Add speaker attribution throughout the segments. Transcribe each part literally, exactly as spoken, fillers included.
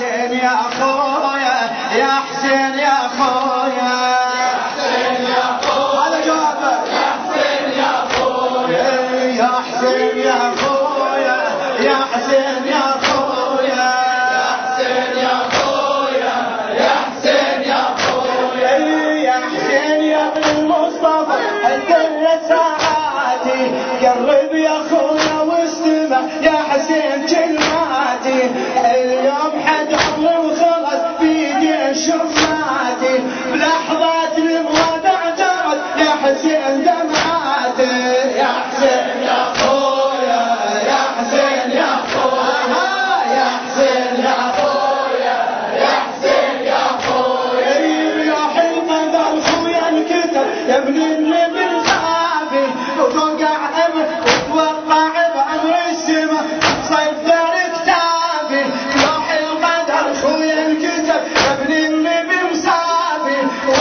Speaker 1: حسين يا خويا يا حسين يا خويا هذا جوابك يا حسين يا خويا يا حسين يا خويا يا حسين يا خويا يا خويا يا حسين يا خويا يا حسين يا ابن المصطفى الدر ساعاتي قرب يا خويا واستمع يا حسين كلماتي اليوم حد عمري وخلص بيدي شفاتي بلحظات الوضع جرت يا حسين دمعاتي يا حسين يا خويا يا حسين يا خويا يا حسين يا خويا يا حسين يا خويا يا القدر خويا انكتب يا ابن النبي الخافي وتوقع امر وتوقع بامر السما صيدر كتابي لوح القدر خويا انكتب يا ابن النبي مسافي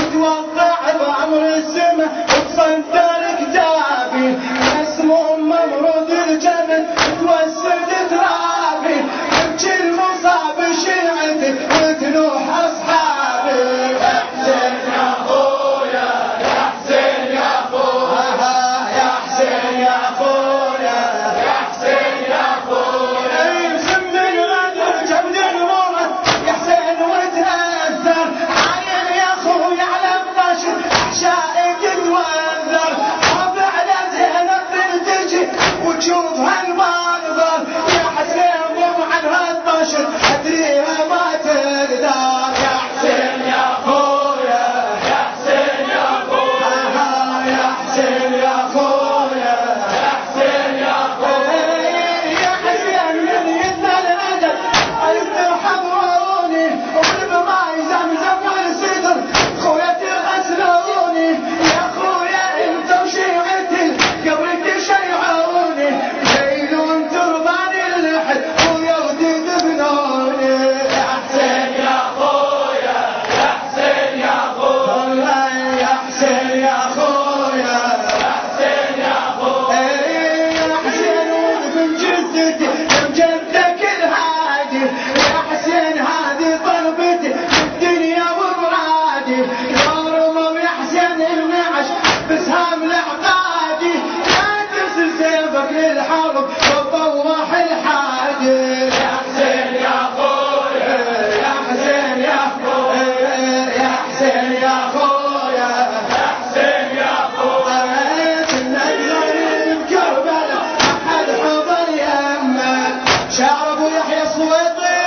Speaker 1: وتوقع بامر السما وتصدر كتابي مسموم ممرود الجبل توسد ترابي تبكي المصاب شيعتي وتنوح اصحابي يا حسين يا خويا يا حسين يا خويا يا حسين يا خويا يا حسين يا خويا سم الغدر جبل المرض يا حسين وتأثر عاين يا خويا على الطشر احشائك تتوذر رابع لزينب تجي وتشوف هالمنظر يا حسين ضم عن هالطشر ادريها ما تقدر يا حسين يا خويا يا حسين يا خويا يا حسين يا خويا يا حسين يا خويا يا حسين من يثنى الادب انت حضروني وبالماء زمزم والسدر خويا تغسلوني يا خويا انت وشيعتي قبلك تشيعوني ليلون تربان اللحد خويا وتدبنوني يا حسين يا خويا يا حسين يا خويا يا حسين يا خويا يا حسين يا خويا يا حسين ودفن جدتي يم جدك الهادي يا حسين هذه طلبتي بالدنيا وبرادي يا رمم يا حسين النعش بسهام العقادي لا ترسل سيفك للحرب وطوح الحادي يا حسين يا خويا يا حسين يا خويا يا حسين يا خويا يا حسين يا خويا كنا الغريب كربلاء احد حضر يمك شعر ابو يحيى الصويطي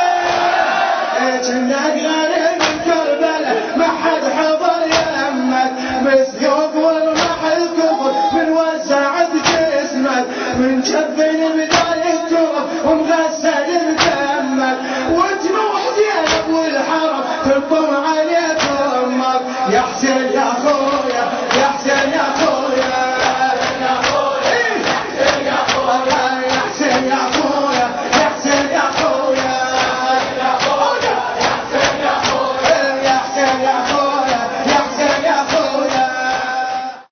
Speaker 1: كنا الغريب كربلاء ما حد حضر يمك مسيوف والرمح الكفر من وسعت جسمك من جبين البدايه